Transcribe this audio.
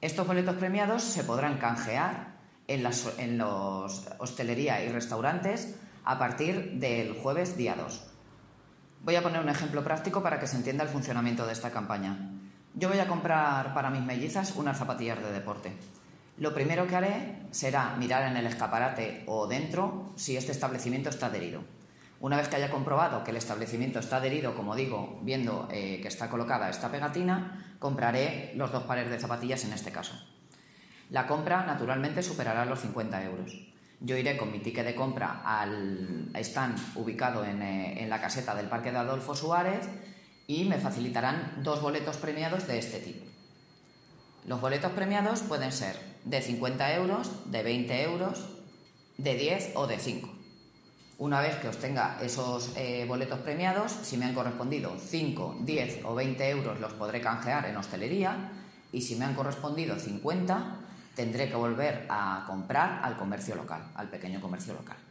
Estos boletos premiados se podrán canjear en los hostelería y restaurantes a partir del jueves día 2. Voy a poner un ejemplo práctico para que se entienda el funcionamiento de esta campaña. Yo voy a comprar para mis mellizas unas zapatillas de deporte. Lo primero que haré será mirar en el escaparate o dentro si este establecimiento está adherido. Una vez que haya comprobado que el establecimiento está adherido, como digo, viendo que está colocada esta pegatina, compraré los 2 pares de zapatillas en este caso. La compra, naturalmente, superará los 50 euros. Yo iré con mi ticket de compra al stand ubicado en la caseta del Parque de Adolfo Suárez y me facilitarán 2 boletos premiados de este tipo. Los boletos premiados pueden ser de 50 euros, de 20 euros, de 10 o de 5. Una vez que obtenga esos boletos premiados, si me han correspondido 5, 10 o 20 euros los podré canjear en hostelería y si me han correspondido 50 tendré que volver a comprar al comercio local, al pequeño comercio local.